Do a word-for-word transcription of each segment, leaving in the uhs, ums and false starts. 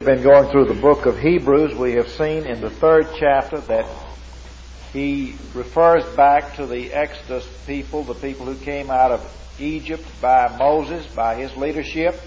been going through the book of Hebrews, we have seen in the third chapter that he refers back to the Exodus people, the people who came out of Egypt by Moses, by his leadership.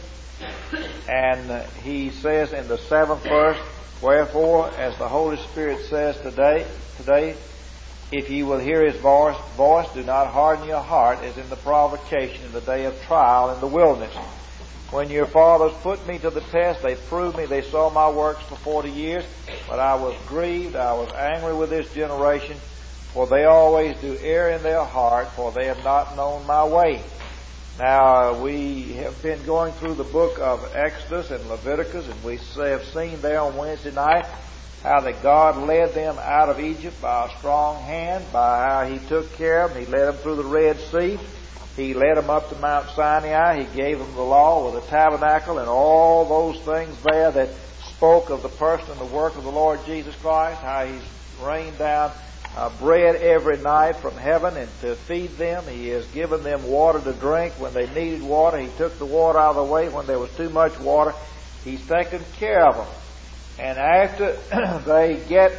And uh, he says in the seventh verse, "Wherefore, as the Holy Spirit says today, today, if ye will hear his voice, voice, do not harden your heart as in the provocation in the day of trial in the wilderness. When your fathers put me to the test, they proved me, they saw my works for forty years. But I was grieved, I was angry with this generation, for they always do err in their heart, for they have not known my way." Now, uh, we have been going through the book of Exodus and Leviticus, and we have seen there on Wednesday night how that God led them out of Egypt by a strong hand, by how He took care of them. He led them through the Red Sea. He led them up to Mount Sinai. He gave them the law with the tabernacle and all those things there that spoke of the person and the work of the Lord Jesus Christ, how He's rained down uh, bread every night from heaven and to feed them. He has given them water to drink when they needed water. He took the water out of the way when there was too much water. He's taken care of them. And after they get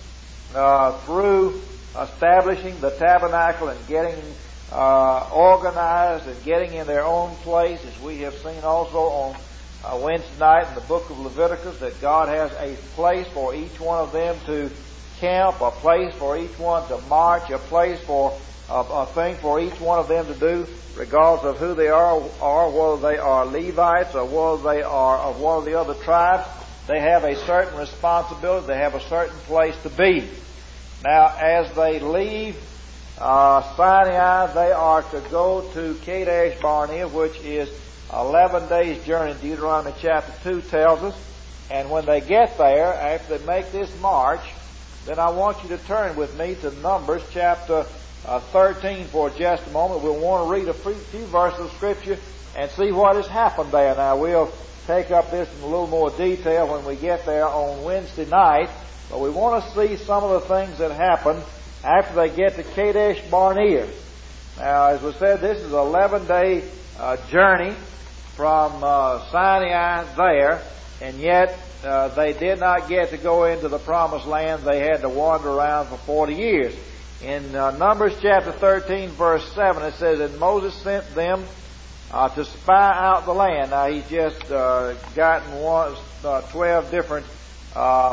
uh, through establishing the tabernacle and getting uh, organized and getting in their own place, as we have seen also on uh, Wednesday night in the book of Leviticus, that God has a place for each one of them to camp, a place for each one to march, a place for uh, a thing for each one of them to do, regardless of who they are, or whether they are Levites or whether they are of one of the other tribes. They have a certain responsibility. They have a certain place to be. Now, as they leave uh, Sinai, they are to go to Kadesh Barnea, which is eleven days' journey. Deuteronomy chapter two tells us. And when they get there, after they make this march, then I want you to turn with me to Numbers chapter uh, thirteen for just a moment. We'll want to read a few verses of Scripture and see what has happened there. Now, we'll take up this in a little more detail when we get there on Wednesday night, but we want to see some of the things that happen after they get to Kadesh Barnea. Now, as we said, this is an eleven-day uh, journey from uh, Sinai there, and yet uh, they did not get to go into the Promised Land. They had to wander around for forty years. In uh, Numbers chapter thirteen, verse seven, it says, "And Moses sent them Uh, to spy out the land." Now, he's just uh, gotten one, uh, twelve different uh,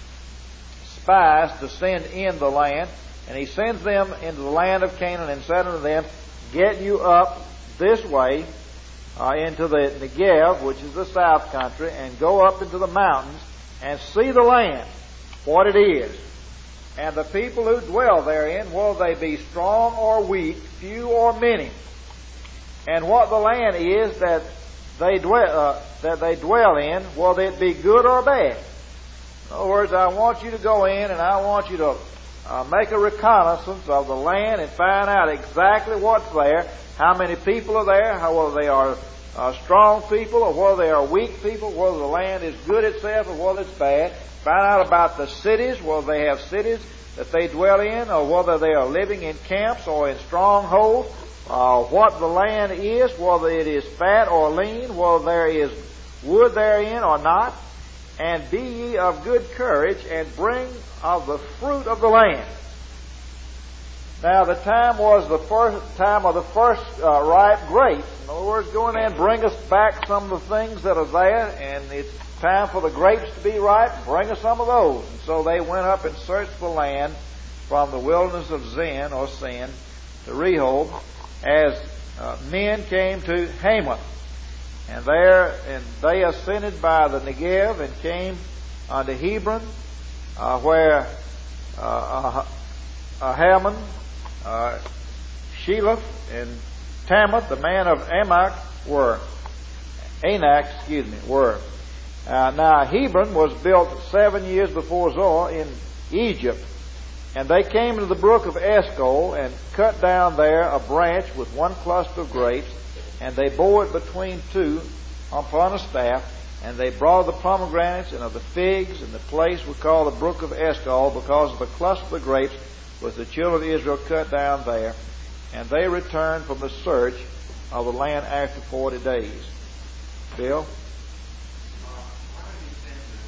spies to send in the land. And he sends them into the land of Canaan and said unto them, "Get you up this way uh, into the Negev," which is the south country, "and go up into the mountains and see the land, what it is. And the people who dwell therein, will they be strong or weak, few or many? And what the land is that they dwell uh, that they dwell in, will it be good or bad?" In other words, I want you to go in and I want you to uh, make a reconnaissance of the land and find out exactly what's there, how many people are there, how whether they are uh, strong people or whether they are weak people, whether the land is good itself or whether it's bad. Find out about the cities, whether they have cities that they dwell in or whether they are living in camps or in strongholds. Uh, what the land is, whether it is fat or lean, whether there is wood therein or not. "And be ye of good courage, and bring of the fruit of the land." Now, the time was the first time of the first uh, ripe grapes. In other words, go in there and bring us back some of the things that are there, and it's time for the grapes to be ripe. Bring us some of those. And so they went up and searched the land from the wilderness of Zin or Sin to Rehob, as uh, men came to Hamath. And there, and they ascended by the Negev and came unto Hebron, uh, where uh, Ahaman, uh, Sheleph, and Tamath, the man of Anak, were. Anak, excuse me, were. Uh, now, Hebron was built seven years before Zoar in Egypt. And they came to the brook of Eshcol, and cut down there a branch with one cluster of grapes, and they bore it between two upon a staff, and they brought the pomegranates and of the figs, and the place was called the brook of Eshcol, because of the cluster of the grapes which the children of Israel cut down there. And they returned from the search of the land after forty days. Bill? Uh, why did he send the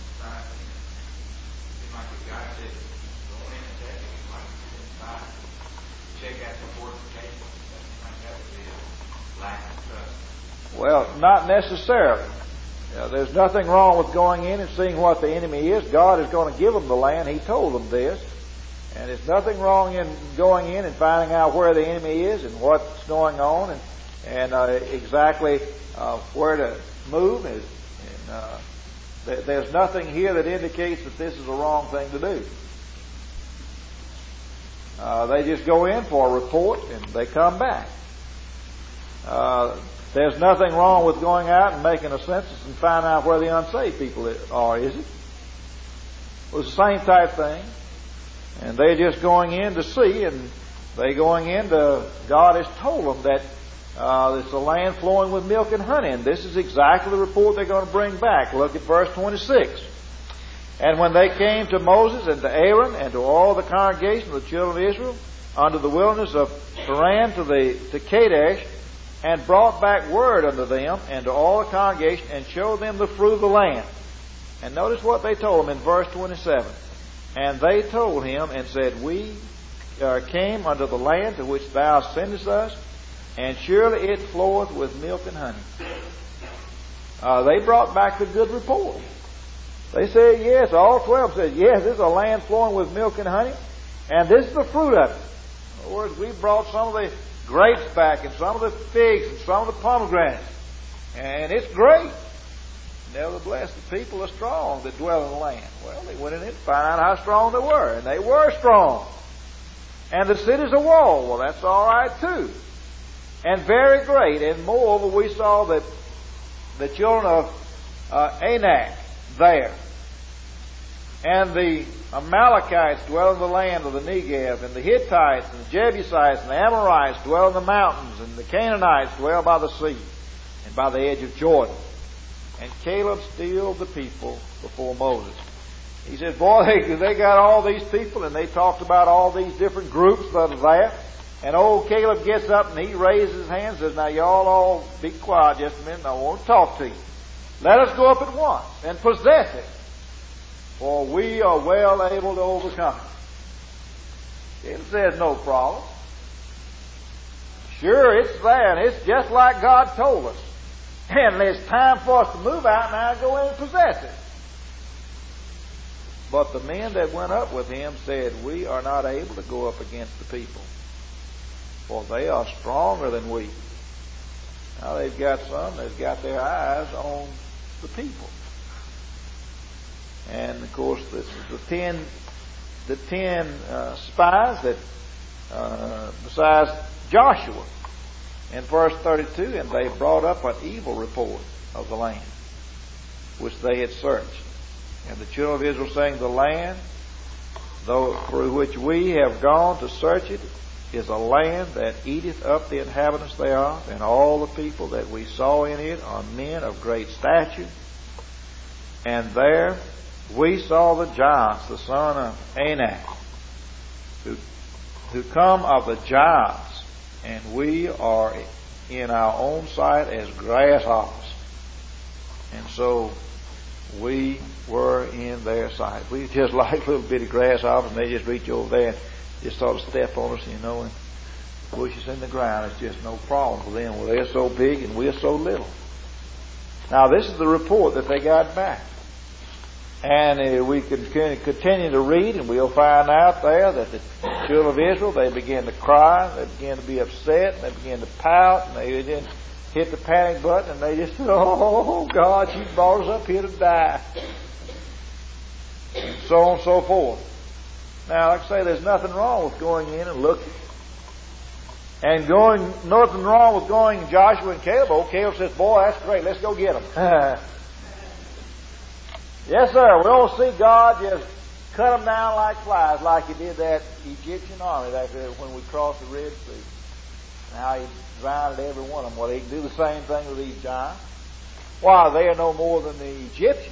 said, go in and check it. You might buy, check out the fortifications. Something like that would be a lack of trust. Well, not necessarily. Uh, there's nothing wrong with going in and seeing what the enemy is. God is going to give them the land. He told them this. And there's nothing wrong in going in and finding out where the enemy is and what's going on and, and uh, exactly uh, where to move. And, and uh, th- there's nothing here that indicates that this is a wrong thing to do. Uh, they just go in for a report and they come back. Uh, There's nothing wrong with going out and making a census and finding out where the unsaved people are, is it? Well, it's the same type thing. And they're just going in to see, and they're going in to, God has told them that uh, it's a land flowing with milk and honey, and this is exactly the report they're going to bring back. Look at verse twenty-six. And when they came to Moses and to Aaron and to all the congregation of the children of Israel, unto the wilderness of Paran to the to Kadesh, and brought back word unto them and to all the congregation, and showed them the fruit of the land. And notice what they told him in verse twenty-seven. And they told him and said, We uh, came unto the land to which thou sendest us, and surely it floweth with milk and honey. Uh, they brought back the good report. They said, yes, all twelve said, yes, this is a land flowing with milk and honey, and this is the fruit of it. In other words, we brought some of the grapes back, and some of the figs, and some of the pomegranates, and it's great. Nevertheless, the people are strong that dwell in the land. Well, they went in and found out how strong they were, and they were strong. And the cities are walled. Well, that's all right too. And very great. And moreover, we saw that the children of uh, Anak there, and the Amalekites dwell in the land of the Negev, and the Hittites, and the Jebusites, and the Amorites dwell in the mountains, and the Canaanites dwell by the sea, and by the edge of Jordan. And Caleb stilled the people before Moses. He said, boy, they, they got all these people, and they talked about all these different groups that are there. And old Caleb gets up, and he raises his hand and says, now y'all all be quiet just a minute, and I want to talk to you. Let us go up at once and possess it, for we are well able to overcome it. Caleb says, no problem. Sure, it's there, and it's just like God told us. And it's time for us to move out now and go in and possess it. But the men that went up with him said, we are not able to go up against the people, for they are stronger than we. Now they've got some that's got their eyes on the people. And of course, this is the ten, the ten uh, spies that, uh, besides Joshua. In verse thirty-two, and they brought up an evil report of the land, which they had searched. And the children of Israel saying, the land, though through which we have gone to search it, is a land that eateth up the inhabitants thereof, and all the people that we saw in it are men of great stature. And there we saw the giants, the son of Anak, who, who come of the giants, and we are in our own sight as grasshoppers. And so we were in their sight. We just like little bitty grasshoppers, and they just reach over there and just sort of step on us, you know, and push us in the ground. It's just no problem for them. Well, they're so big and we're so little. Now, this is the report that they got back. And uh, we can continue to read, and we'll find out there that the children of Israel, they began to cry, they began to be upset, and they began to pout, and they didn't hit the panic button, and they just said, oh, God, you brought us up here to die. And so on and so forth. Now, like I say, there's nothing wrong with going in and looking. And going, nothing wrong with going Joshua and Caleb. Oh, Caleb says, boy, that's great, let's go get them. Yes, sir. We don't see God just cut them down like flies, like He did that Egyptian army back there when we crossed the Red Sea. Now He drowned every one of them. Well, He can do the same thing with these giants. Why, they are no more than the Egyptians.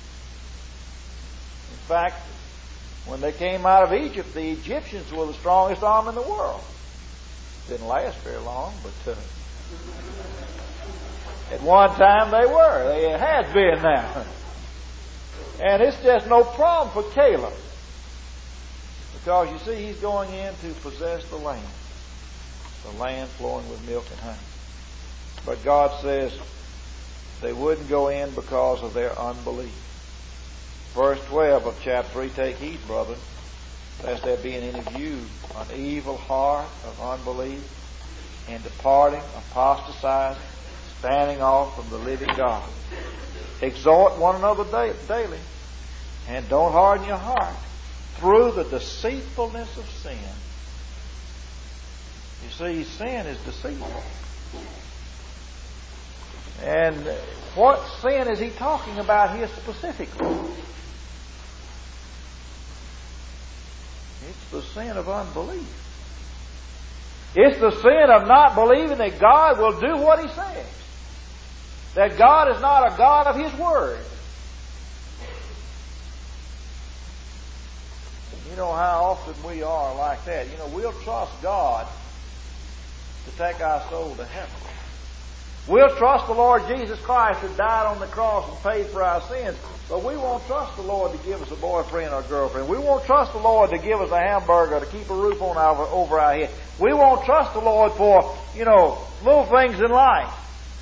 In fact, when they came out of Egypt, the Egyptians were the strongest army in the world. Didn't last very long, but uh, at one time they were. They had been now. And it's just no problem for Caleb Because you see, he's going in to possess the land. The land flowing with milk and honey. But God says they wouldn't go in because of their unbelief. Verse twelve of chapter three, take heed, brethren, lest there be in any of you an evil heart of unbelief, and departing, apostatizing, standing off from the living God. Exhort one another daily, and don't harden your heart through the deceitfulness of sin. You see, sin is deceitful. And what sin is he talking about here specifically? It's the sin of unbelief. It's the sin of not believing that God will do what He says. That God is not a God of His Word. You know how often we are like that. You know, we'll trust God to take our soul to heaven. We'll trust the Lord Jesus Christ who died on the cross and paid for our sins, but we won't trust the Lord to give us a boyfriend or a girlfriend. We won't trust the Lord to give us a hamburger, to keep a roof on our, over our head. We won't trust the Lord for, you know, little things in life.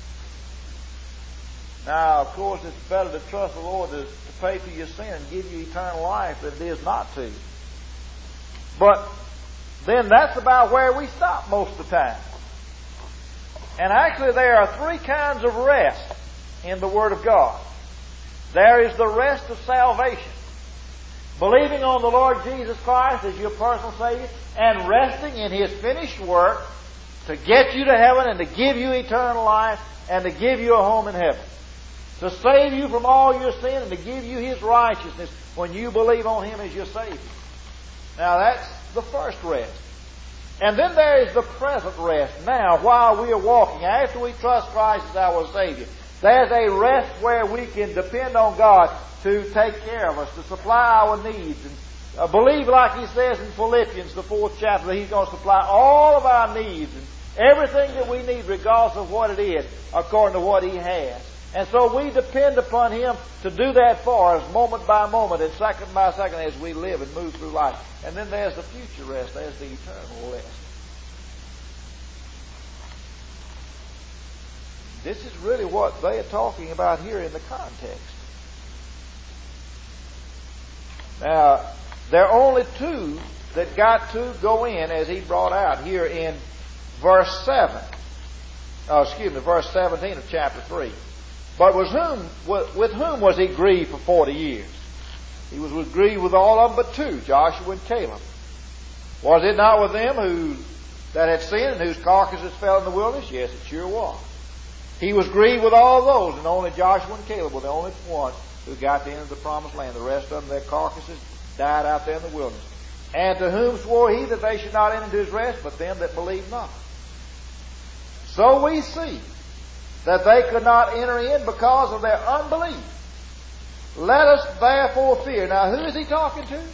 Now, of course, it's better to trust the Lord to, to pay for your sin and give you eternal life than it is not to. But then that's about where we stop most of the time. And actually there are three kinds of rest in the Word of God. There is the rest of salvation. Believing on the Lord Jesus Christ as your personal Savior and resting in His finished work to get you to heaven and to give you eternal life and to give you a home in heaven. To save you from all your sin and to give you His righteousness when you believe on Him as your Savior. Now that's the first rest. And then there is the present rest. Now, while we are walking, after we trust Christ as our Savior, there's a rest where we can depend on God to take care of us, to supply our needs. And uh, believe, like He says in Philippians, the fourth chapter, that He's going to supply all of our needs and everything that we need, regardless of what it is, according to what He has. And so we depend upon Him to do that for us, moment by moment and second by second, as we live and move through life. And then there's the future rest. There's the eternal rest. This is really what they are talking about here in the context. Now, there are only two that got to go in, as he brought out here in verse seven. Oh, excuse me, verse seventeen of chapter three. But with whom, with whom was he grieved for forty years? He was grieved with all of them but two, Joshua and Caleb. Was it not with them who that had sinned and whose carcasses fell in the wilderness? Yes, it sure was. He was grieved with all those, and only Joshua and Caleb were the only ones who got to enter the promised land. The rest of them, their carcasses died out there in the wilderness. And to whom swore he that they should not enter into his rest, but them that believed not? So we see that they could not enter in because of their unbelief. Let us therefore fear. Now, who is he talking to?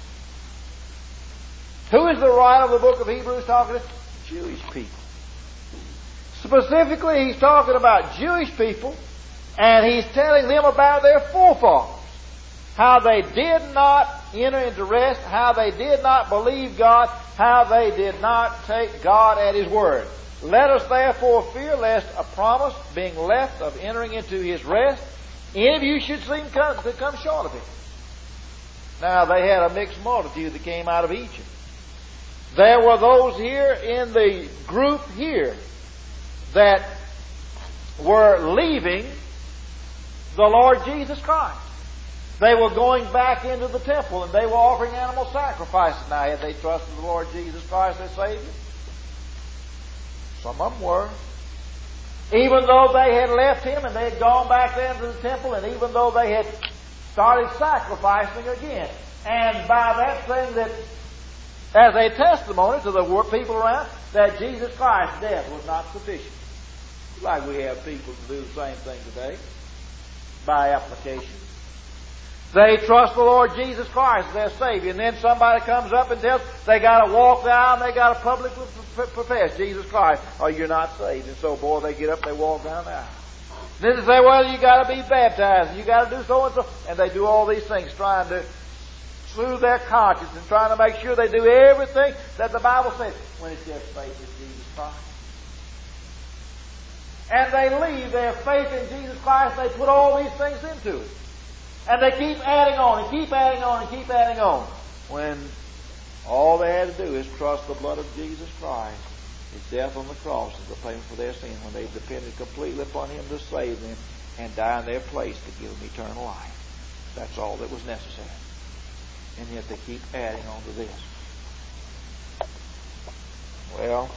Who is the writer of the book of Hebrews talking to? Jewish people. Specifically, he's talking about Jewish people, and he's telling them about their forefathers. How they did not enter into rest, how they did not believe God, how they did not take God at His word. Let us therefore fear lest a promise being left of entering into His rest, any of you should seem to come short of it. Now, they had a mixed multitude that came out of Egypt. There were those here in the group here that were leaving the Lord Jesus Christ. They were going back into the temple and they were offering animal sacrifices. Now, had they trusted the Lord Jesus Christ as Savior? Some of them were. Even though they had left Him and they had gone back into the temple, and even though they had started sacrificing again. And by that thing that, as a testimony to the people around, that Jesus Christ's death was not sufficient. Like we have people to do the same thing today, by application. They trust the Lord Jesus Christ as their Savior, and then somebody comes up and tells them they got to walk the aisle and they got to publicly profess Jesus Christ, or you're not saved. And so, boy, they get up and they walk down the aisle. Then they say, well, you got to be baptized, and you got to do so and so, and they do all these things trying to soothe their conscience and trying to make sure they do everything that the Bible says, when it's just faith in Jesus Christ. And they leave their faith in Jesus Christ and they put all these things into it. And they keep adding on and keep adding on and keep adding on. When all they had to do is trust the blood of Jesus Christ, His death on the cross as the payment for their sin, when they depended completely upon Him to save them and die in their place to give them eternal life. That's all that was necessary. And yet they keep adding on to this. Well,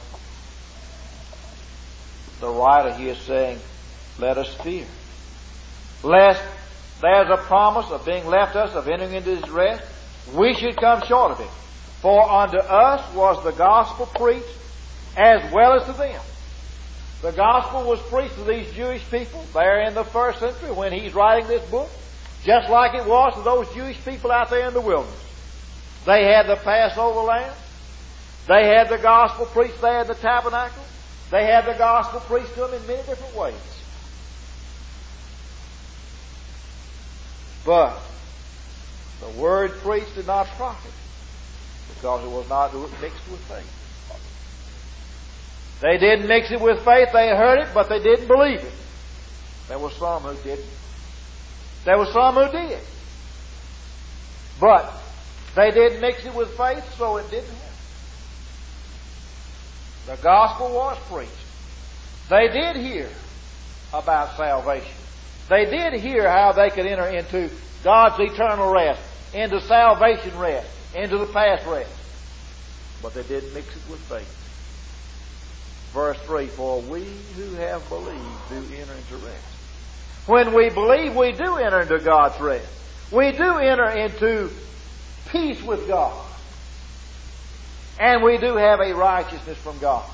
the writer here is saying, let us fear, lest there's a promise of being left us, of entering into His rest, we should come short of it. For unto us was the gospel preached, as well as to them. The gospel was preached to these Jewish people there in the first century when he's writing this book, just like it was to those Jewish people out there in the wilderness. They had the Passover lamb. They had the gospel preached there in the tabernacle. They had the gospel preached to them in many different ways. But the word preached did not profit because it was not mixed with faith. They didn't mix it with faith. They heard it, but they didn't believe it. There were some who didn't. There were some who did. But they didn't mix it with faith, so it didn't happen. The gospel was preached. They did hear about salvation. They did hear how they could enter into God's eternal rest, into salvation rest, into the past rest. But they didn't mix it with faith. Verse three, for we who have believed do enter into rest. When we believe, we do enter into God's rest. We do enter into peace with God. And we do have a righteousness from God.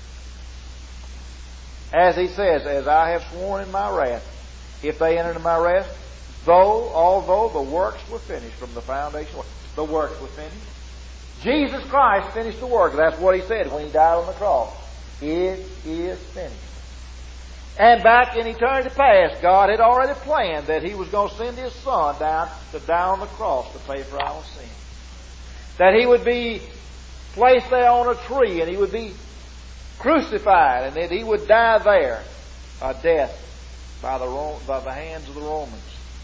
As He says, as I have sworn in my wrath, if they enter into my rest, though, although the works were finished from the foundation, the works were finished. Jesus Christ finished the work. That's what He said when He died on the cross. It is finished. And back in eternity past, God had already planned that He was going to send His Son down to die on the cross to pay for our sin. That He would be placed there on a tree and He would be crucified and that He would die there a death by the, by the hands of the Romans.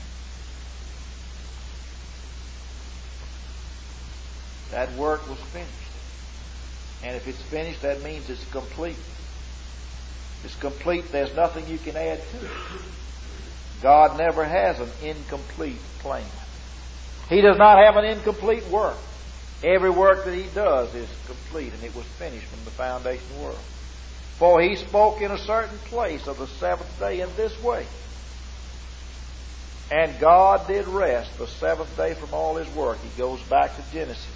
That work was finished. And if it's finished, that means it's complete. It's complete. There's nothing you can add to it. God never has an incomplete plan. He does not have an incomplete work. Every work that He does is complete, and it was finished from the foundation of the world. For He spoke in a certain place of the seventh day in this way. And God did rest the seventh day from all His work. He goes back to Genesis,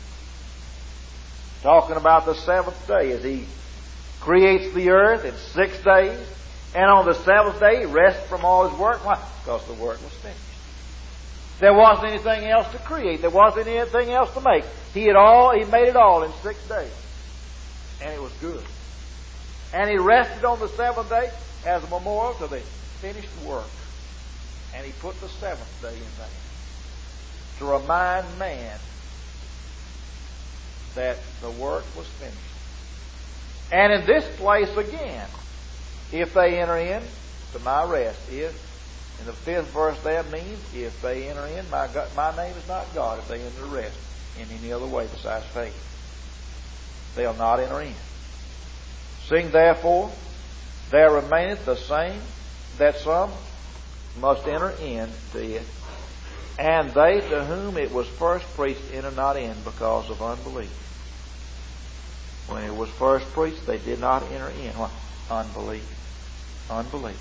talking about the seventh day as He creates the earth in six days. And on the seventh day He rests from all His work. Why? Because the work was finished. There wasn't anything else to create. There wasn't anything else to make. He had all, He made it all in six days. And it was good. And He rested on the seventh day as a memorial to the finished work. And He put the seventh day in there to remind man that the work was finished. And in this place again, if they enter in to my rest, if in the fifth verse there means if they enter in, my God, my name is not God. If they enter rest in any other way besides faith, they'll not enter in. Seeing therefore there remaineth the same that some must enter into it, and they to whom it was first preached enter not in because of unbelief. When it was first preached, they did not enter in. What? Unbelief. Unbelief.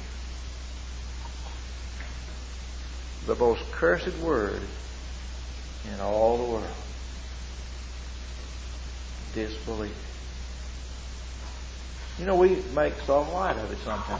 The most cursed word in all the world. Disbelief. You know, we make so light of it sometimes.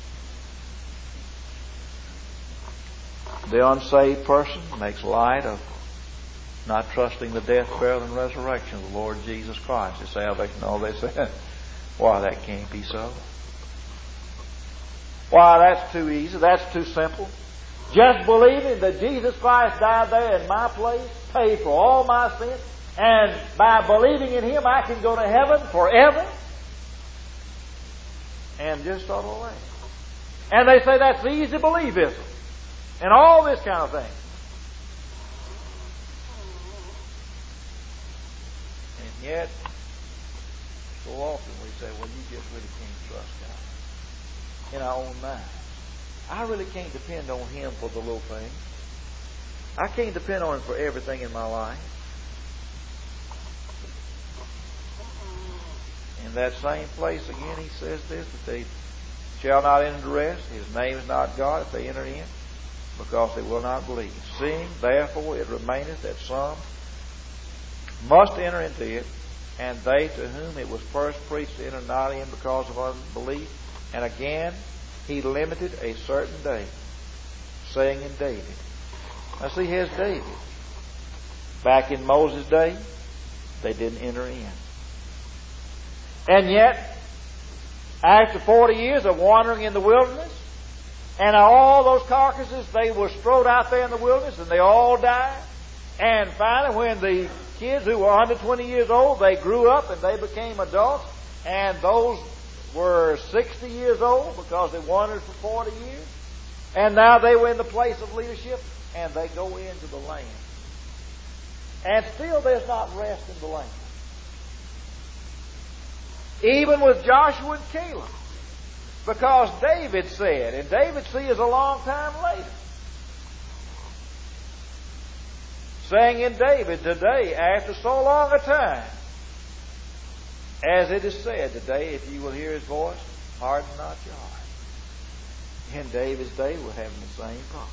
The unsaved person makes light of not trusting the death, burial, and resurrection of the Lord Jesus Christ, His salvation. No, they say, why, that can't be so. Why, that's too easy. That's too simple. Just believing that Jesus Christ died there in my place, paid for all my sins, and by believing in Him I can go to heaven forever. And just sort of away. And they say that's easy believism. And all this kind of thing. And yet, so often we say, well, you just really can't trust God. In our own mind. I really can't depend on Him for the little things. I can't depend on Him for everything in my life. In that same place again, He says this, that they shall not enter rest. His name is not God if they enter in, because they will not believe. Seeing, therefore, it remaineth that some must enter into it, and they to whom it was first preached enter not in because of unbelief. And again, He limited a certain day, saying in David. Now see, here's David. Back in Moses' day, they didn't enter in. And yet, after forty years of wandering in the wilderness, and all those carcasses, they were strode out there in the wilderness, and they all died. And finally, when the kids who were under twenty years old, they grew up and they became adults, and those were sixty years old because they wandered for forty years. And now they were in the place of leadership, and they go into the land. And still there's not rest in the land. Even with Joshua and Caleb. Because David said, and David sees a long time later, saying in David, today, after so long a time, as it is said, today, if you will hear His voice, harden not your heart. In David's day, we're having the same problem.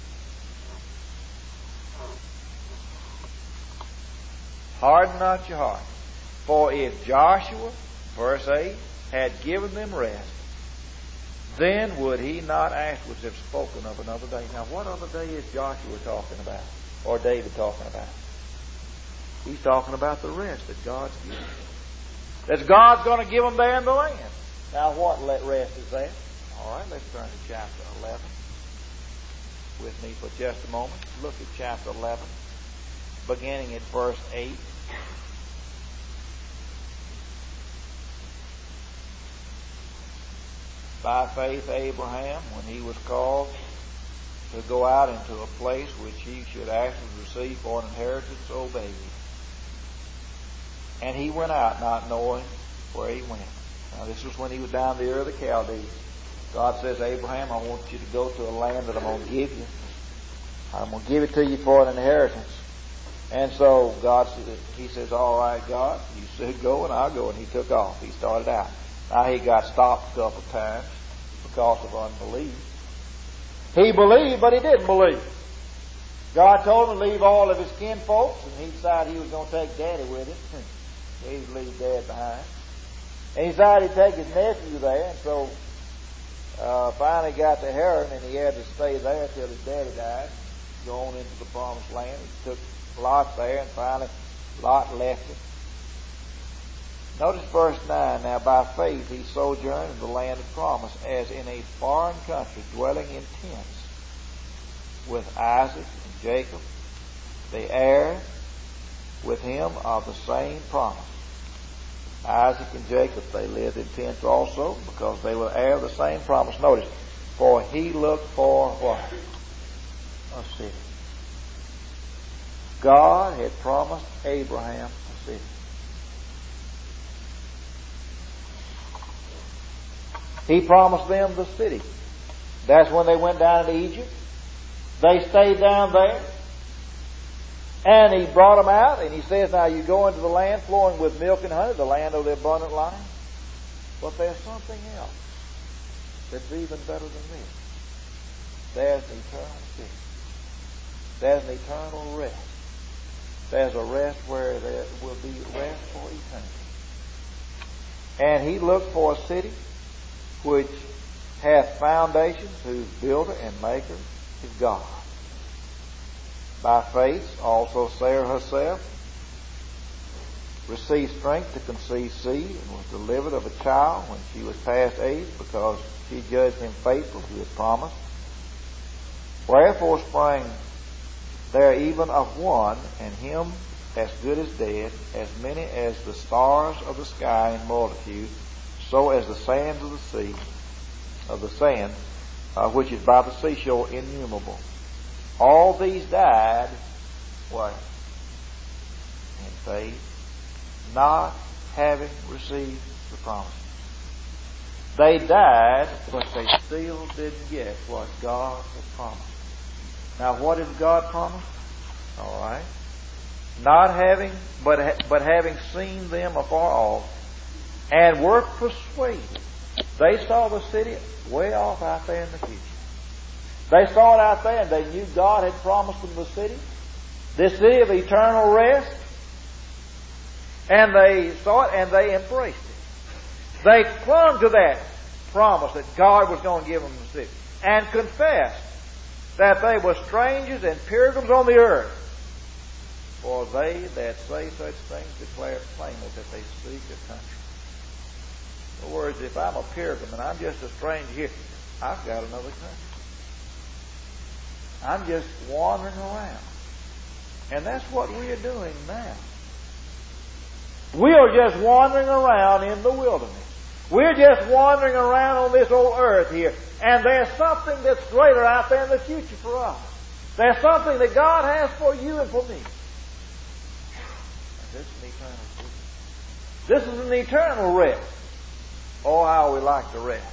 Harden not your heart. For if Joshua, verse eight, had given them rest, then would he not afterwards have spoken of another day. Now, what other day is Joshua talking about? Or David talking about? He's talking about the rest that God's given. That God's going to give them there in the land. Now, what rest is that? All right, let's turn to chapter eleven with me for just a moment. Look at chapter eleven, beginning at verse eight. By faith Abraham, when he was called to go out into a place which he should afterwards receive for an inheritance, obeyed. And he went out not knowing where he went. Now this was when he was down the Ur of the Chaldees. God says, Abraham, I want you to go to a land that I'm going to give you. I'm going to give it to you for an inheritance. And so God says, he says, all right, God, you said go and I'll go. And he took off. He started out. Now he got stopped a couple of times because of unbelief. He believed, but he didn't believe. God told him to leave all of his kinfolks, and he decided he was going to take Daddy with him. He would leave Dad behind. And he decided he'd take his nephew there, and so uh, finally got to Haran, and he had to stay there until his daddy died. Go on into the promised land. He took Lot there, and finally Lot left him. Notice verse nine. Now by faith he sojourned in the land of promise, as in a foreign country, dwelling in tents with Isaac and Jacob, the heir with him of the same promise. Isaac and Jacob, they lived in tents also, because they were heir of the same promise. Notice, for he looked for what? A city. God had promised Abraham a city. He promised them the city. That's when they went down to Egypt. They stayed down there. And he brought them out, and he says, now you go into the land flowing with milk and honey, the land of the abundant life. But there's something else that's even better than this. There's an eternal city. There's an eternal rest. There's a rest where there will be rest for eternity. And he looked for a city which hath foundations, whose builder and maker is God. By faith also Sarah herself received strength to conceive seed, and was delivered of a child when she was past age, because she judged him faithful who had promised. Wherefore sprang there even of one, and him as good as dead, as many as the stars of the sky in multitude, so as the sands of the sea, of the sand, uh, which is by the seashore, innumerable. All these died, what? In faith, not having received the promises. They died, but they still didn't get what God had promised. Now, what did God promise? All right. Not having, but but having seen them afar off, and were persuaded. They saw the city way off out there in the future. They saw it out there, and they knew God had promised them the city, this city of eternal rest. And they saw it, and they embraced it. They clung to that promise that God was going to give them the city, and confessed that they were strangers and pilgrims on the earth. For they that say such things declare plainly that they seek a country. In other words, if I'm a pilgrim and I'm just a stranger here, I've got another country. I'm just wandering around. And that's what we are doing now. We are just wandering around in the wilderness. We're just wandering around on this old earth here. And there's something that's greater out there in the future for us. There's something that God has for you and for me. And this is an eternal freedom. This is an eternal rest. Oh, how we like to rest.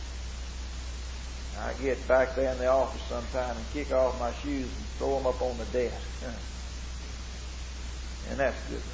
I get back there in the office sometime and kick off my shoes and throw them up on the desk. And that's good rest.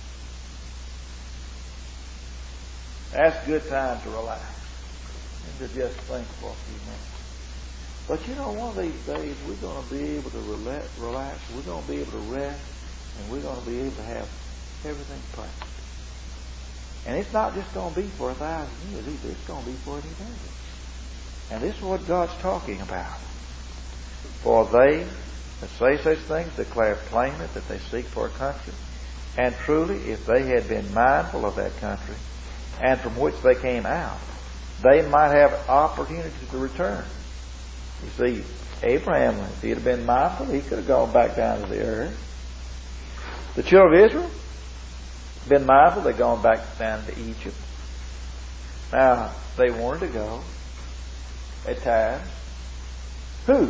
That's a good time to relax and to just think for a few minutes. But you know, one of these days we're going to be able to relax, we're going to be able to rest, and we're going to be able to have everything perfect. And it's not just going to be for a thousand years either. It's going to be for an eternity. And this is what God's talking about. For they that say such things declare plainly that they seek for a country. And truly, if they had been mindful of that country, and from which they came out, they might have opportunity to return. You see, Abraham, if he had been mindful, he could have gone back down to the earth. The children of Israel, been mindful, they'd gone back down to Egypt. Now, they wanted to go at times. Who?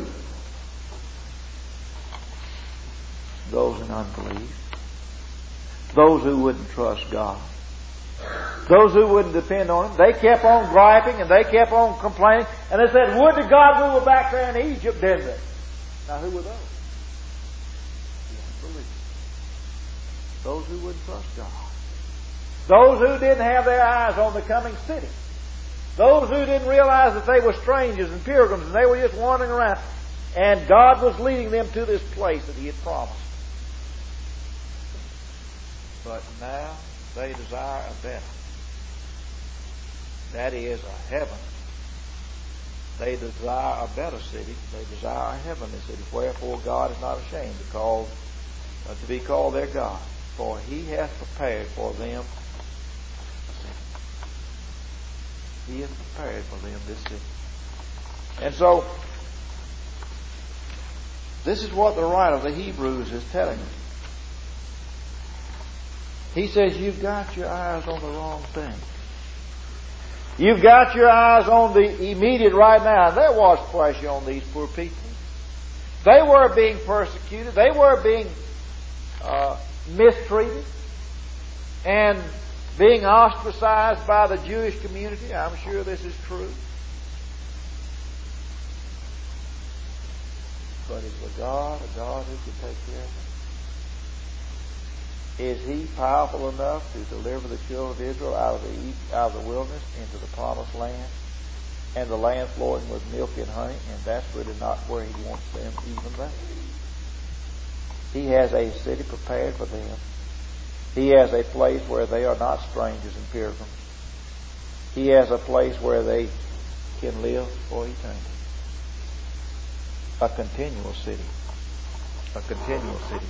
Those in unbelief. Those who wouldn't trust God. Those who wouldn't depend on Him. They kept on griping and they kept on complaining. And they said, would to God we were back there in Egypt, didn't they? Now who were those? The unbelievers. Those who wouldn't trust God. Those who didn't have their eyes on the coming city. Those who didn't realize that they were strangers and pilgrims and they were just wandering around. And God was leading them to this place that He had promised. But now they desire a better. That is a heaven. They desire a better city. They desire a heavenly city. Wherefore God is not ashamed to call uh, to be called their God, for He hath prepared for them. He has prepared for them this city. And so, this is what the writer of the Hebrews is telling us. He says, you've got your eyes on the wrong thing. You've got your eyes on the immediate right now. And there was pressure on these poor people. They were being persecuted. They were being uh, mistreated. And being ostracized by the Jewish community. I'm sure this is true. But is the God a God who can take care of them? Is He powerful enough to deliver the children of Israel out of the out of the wilderness into the promised land, and the land flowing with milk and honey? And that's really not where He wants them even there. He has a city prepared for them. He has a place where they are not strangers and pilgrims. He has a place where they can live for eternity. A continual city. A continual city.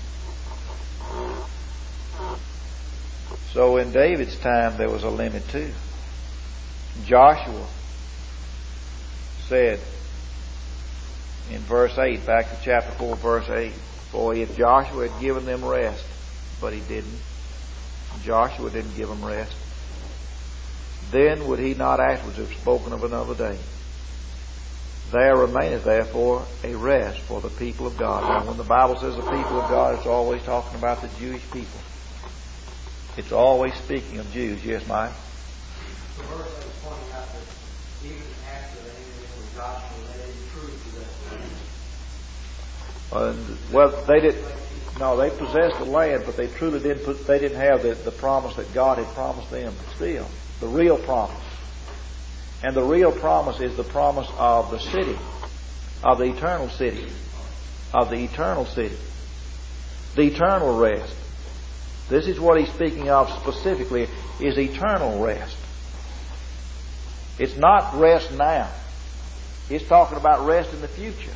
So in David's time there was a limit too. Joshua said, in verse eight, back to chapter four, verse eight. For if Joshua had given them rest, but he didn't. Joshua didn't give them rest. Then would he not afterwards have spoken of another day? There remaineth therefore a rest for the people of God. Now when the Bible says the people of God, it's always talking about the Jewish people. It's always speaking of Jews. Yes, Mike? The verse I was pointing out that even after the ending with Joshua, they didn't truly possess the land. Uh, well, they did. No, they possessed the land, but they truly didn't. Put, they didn't have the, the promise that God had promised them. Still, the real promise, and the real promise is the promise of the city, of the eternal city, of the eternal city, the eternal rest. This is what he's speaking of specifically: is eternal rest. It's not rest now. He's talking about rest in the future.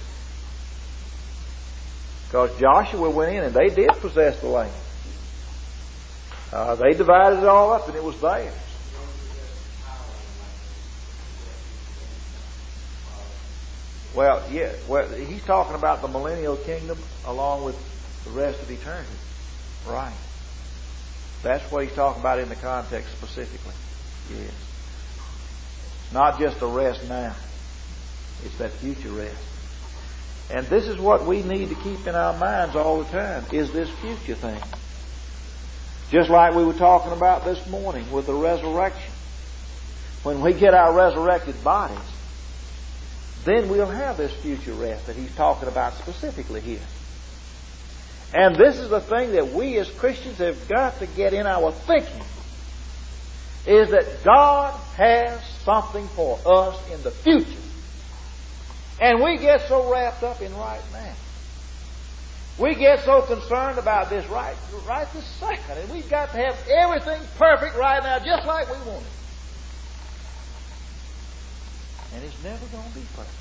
Because Joshua went in and they did possess the land. Uh, they divided it all up and it was theirs. Well, yeah. Well, he's talking about the millennial kingdom along with the rest of eternity. Right. That's what he's talking about in the context specifically. Yes. Not just the rest now. It's that future rest. And this is what we need to keep in our minds all the time, is this future thing. Just like we were talking about this morning with the resurrection. When we get our resurrected bodies, then we'll have this future rest that he's talking about specifically here. And this is the thing that we as Christians have got to get in our thinking, is that God has something for us in the future. And we get so wrapped up in right now. We get so concerned about this right, right this second. And we've got to have everything perfect right now, just like we want it. And it's never going to be perfect.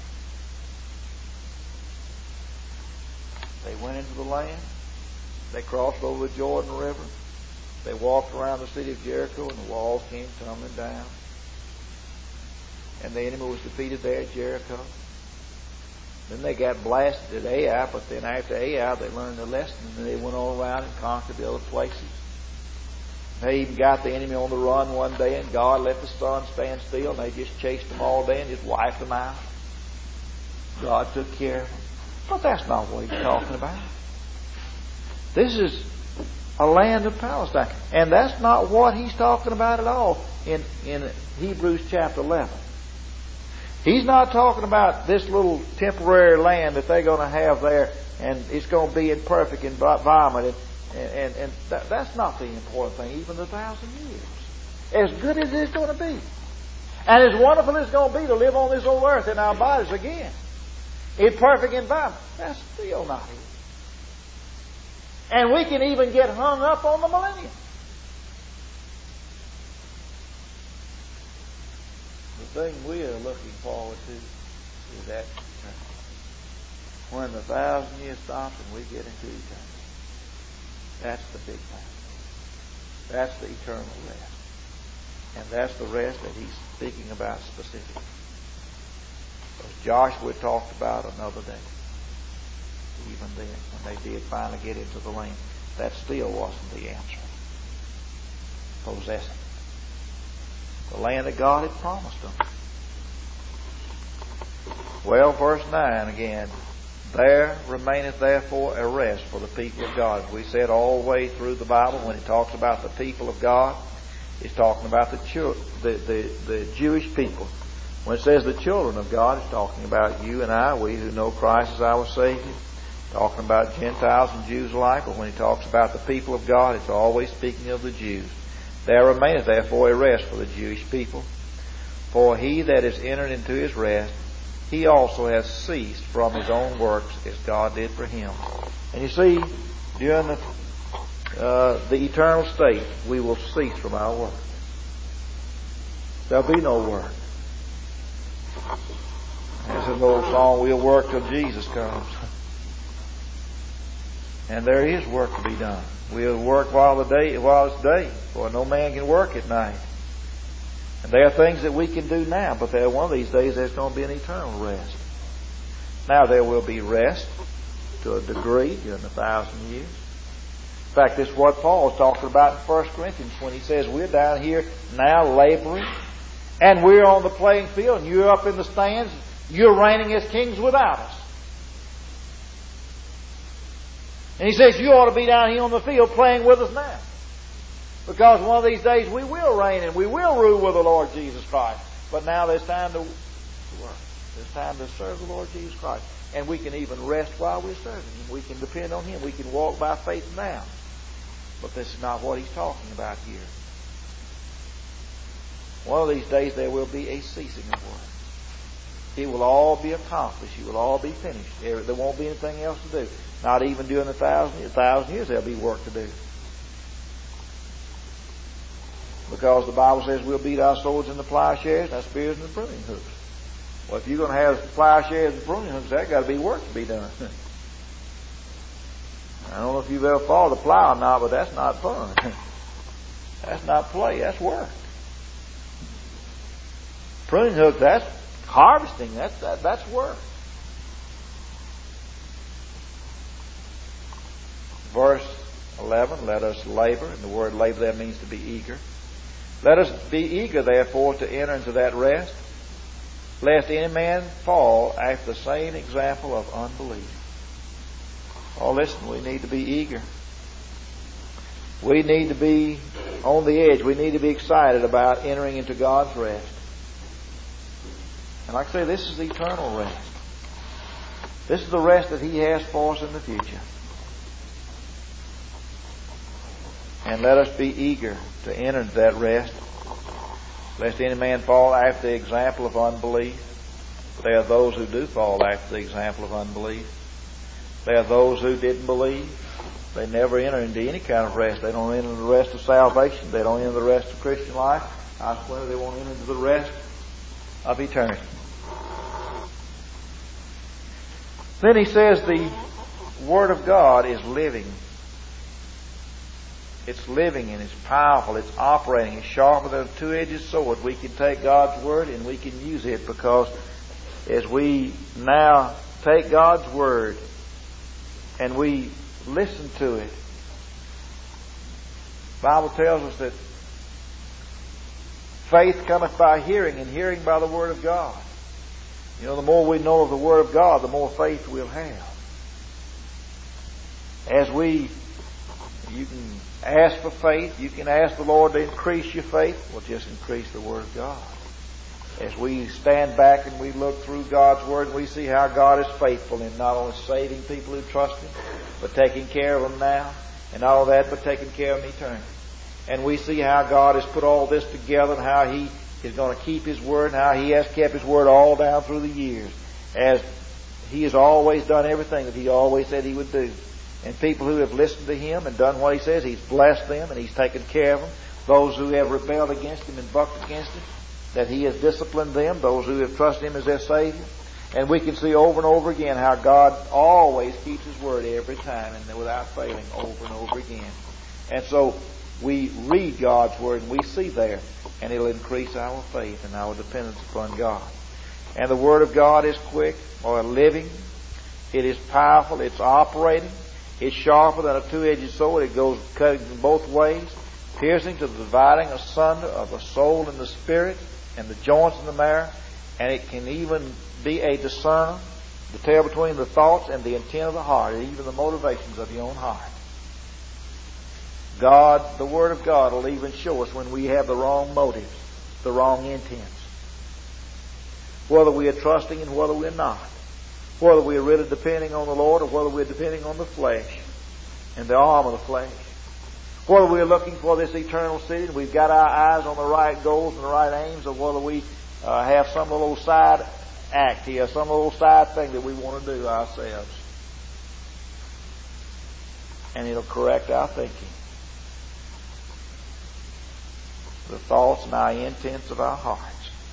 They went into the land. They crossed over the Jordan River. They walked around the city of Jericho and the walls came tumbling down. And the enemy was defeated there at Jericho. Then they got blasted at Ai, but then after Ai they learned their lesson and they went all around and conquered the other places. They even got the enemy on the run one day and God let the sun stand still and they just chased them all day and just wiped them out. God took care of them. But that's not what he's talking about. This is a land of Palestine. And that's not what he's talking about at all in, in Hebrews chapter eleven. He's not talking about this little temporary land that they're going to have there and it's going to be in perfect environment. And, and, and that, that's not the important thing, even the thousand years. As good as it's going to be. And as wonderful as it's going to be to live on this old earth in our bodies again. In perfect environment. That's still not it. And we can even get hung up on the millennium. The thing we are looking forward to is that when the thousand years stops and we get into eternity. That's the big thing. That's the eternal rest. And that's the rest that he's speaking about specifically. Because Joshua talked about another day. Even then, when they did finally get into the land, that still wasn't the answer. Possessing the land that God had promised them. Well, verse nine again. There remaineth therefore a rest for the people of God. As we said all the way through the Bible, when it talks about the people of God, it's talking about the, children, the, the, the Jewish people. When it says the children of God, it's talking about you and I, we who know Christ as our Savior. Talking about Gentiles and Jews alike. But when he talks about the people of God, it's always speaking of the Jews. There remaineth therefore a rest for the Jewish people. For he that is entered into his rest, he also has ceased from his own works as God did for him. And you see, during the, uh, the eternal state, we will cease from our work. There'll be no work. There's an old song, we'll work till Jesus comes. And there is work to be done. We'll work while the day, while it's day, for no man can work at night. And there are things that we can do now, but there one of these days there's going to be an eternal rest. Now there will be rest to a degree during a thousand years. In fact, this is what Paul is talking about in First Corinthians when he says we're down here now laboring and we're on the playing field and you're up in the stands. You're reigning as kings without us. And he says you ought to be down here on the field playing with us now. Because one of these days we will reign and we will rule with the Lord Jesus Christ. But now there's time to work. There's time to serve the Lord Jesus Christ. And we can even rest while we're serving Him. We can depend on Him. We can walk by faith now. But this is not what He's talking about here. One of these days there will be a ceasing of work. It will all be accomplished. It will all be finished. There, there won't be anything else to do. Not even during the thousand, a thousand years there'll be work to do. Because the Bible says we'll beat our swords into plowshares and our spears into pruning hooks. Well, if you're going to have plowshares and pruning hooks, that's got to be work to be done. I don't know if you've ever followed the plow or not, but that's not fun. That's not play. That's work. Pruning hook, that's harvesting. That's that, that's work. Verse eleven, let us labor. And the word labor there means to be eager. Let us be eager, therefore, to enter into that rest, lest any man fall after the same example of unbelief. Oh, listen, we need to be eager. We need to be on the edge. We need to be excited about entering into God's rest. And like I say, this is the eternal rest. This is the rest that He has for us in the future. And let us be eager to enter into that rest, lest any man fall after the example of unbelief. There are those who do fall after the example of unbelief. There are those who didn't believe. They never enter into any kind of rest. They don't enter into the rest of salvation. They don't enter the rest of Christian life. I swear they won't enter into the rest of eternity. Then he says the Word of God is living. It's living and it's powerful. It's operating. It's sharper than a two-edged sword. We can take God's Word and we can use it, because as we now take God's Word and we listen to it, the Bible tells us that faith cometh by hearing, and hearing by the Word of God. You know, the more we know of the Word of God, the more faith we'll have. As we, you can ask for faith, you can ask the Lord to increase your faith. Well, just increase the Word of God. As we stand back and we look through God's Word and we see how God is faithful in not only saving people who trust Him, but taking care of them now, and all that, but taking care of them eternally. And we see how God has put all this together and how He is going to keep His Word and how He has kept His Word all down through the years, as He has always done everything that He always said He would do. And people who have listened to Him and done what He says, He's blessed them and He's taken care of them. Those who have rebelled against Him and bucked against Him, that He has disciplined them. Those who have trusted Him as their Savior. And we can see over and over again how God always keeps His Word every time and without failing, over and over again. And so we read God's Word and we see there, and it'll increase our faith and our dependence upon God. And the Word of God is quick or living. It is powerful. It's operating. It's sharper than a two-edged sword. It goes cutting in both ways, piercing to the dividing asunder of the soul and the spirit and the joints and the marrow. And it can even be a discerner to tell between the thoughts and the intent of the heart, and even the motivations of your own heart. God, the Word of God, will even show us when we have the wrong motives, the wrong intents. Whether we are trusting and whether we're not. Whether we're really depending on the Lord or whether we're depending on the flesh and the arm of the flesh. Whether we're looking for this eternal city and we've got our eyes on the right goals and the right aims, or whether we uh, have some little side act here, some little side thing that we want to do ourselves. And it'll correct our thinking. The thoughts and our intents of our hearts.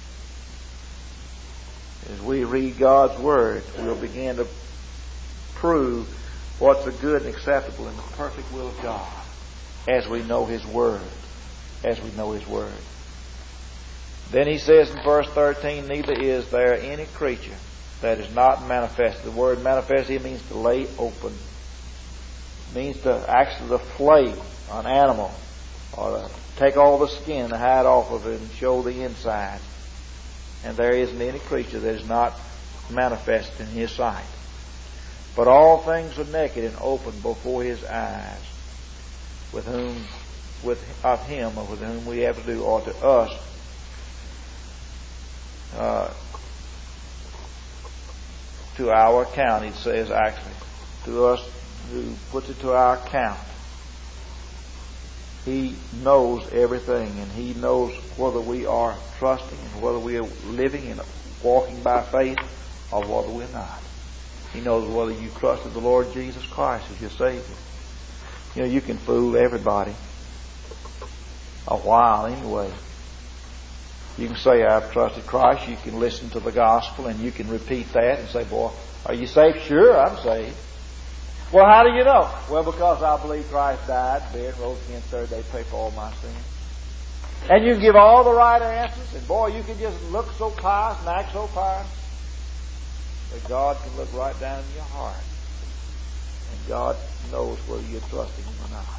As we read God's Word, we'll begin to prove what's the good and acceptable and the perfect will of God as we know His Word. As we know His Word. Then he says in verse thirteen, neither is there any creature that is not manifested. The word manifested means to lay open. It means to actually to flay an animal, or to take all the skin, the hide off of it, and show the inside. And there isn't any creature that is not manifest in His sight. But all things are naked and open before His eyes, with whom, with of Him, or with whom we have to do, or to us. Uh, to our account, it says actually, to us who puts it to our account. He knows everything, and He knows whether we are trusting and whether we are living and walking by faith or whether we're not. He knows whether you trusted the Lord Jesus Christ as your Savior. You know, you can fool everybody a while anyway. You can say, I've trusted Christ. You can listen to the gospel and you can repeat that and say, boy, are you saved? Sure, I'm saved. Well, how do you know? Well, because I believe Christ died, buried, rose again the third day, paid for all my sins. And you can give all the right answers, and boy, you can just look so pious and act so pious. But God can look right down in your heart. And God knows whether you're trusting Him or not.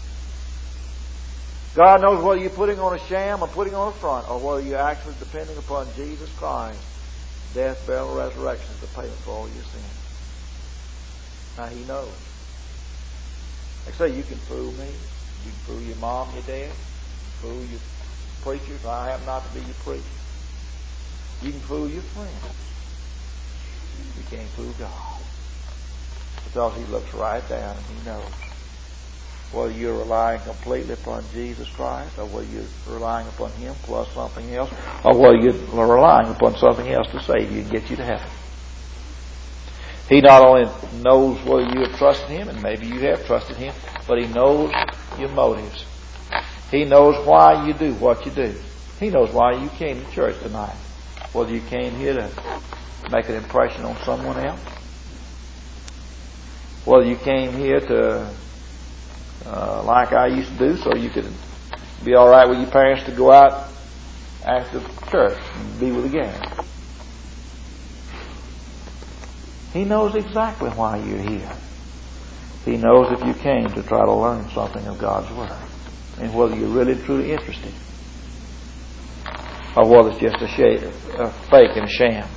God knows whether you're putting on a sham or putting on a front, or whether you're actually depending upon Jesus Christ, death, burial, resurrection, as the payment for all your sins. Now He knows. Like I say, you can fool me. You can fool your mom, your dad. You can fool your preacher if I happen not to be your preacher. You can fool your friends. You can't fool God. Because He looks right down and He knows whether you're relying completely upon Jesus Christ, or whether you're relying upon Him plus something else, or whether you're relying upon something else to save you and get you to heaven. He not only knows whether you have trusted Him, and maybe you have trusted Him, but He knows your motives. He knows why you do what you do. He knows why you came to church tonight. Whether you came here to make an impression on someone else, whether you came here to, uh, like I used to do, so you could be all right with your parents to go out after church and be with the gang. He knows exactly why you're here. He knows if you came to try to learn something of God's Word, and whether you're really truly interested, or whether it's just a, shade, a fake and a sham.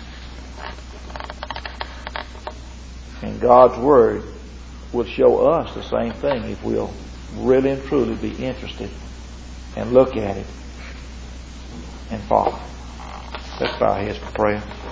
And God's Word will show us the same thing if we'll really and truly be interested and look at it and follow. Let's bow our heads for prayer.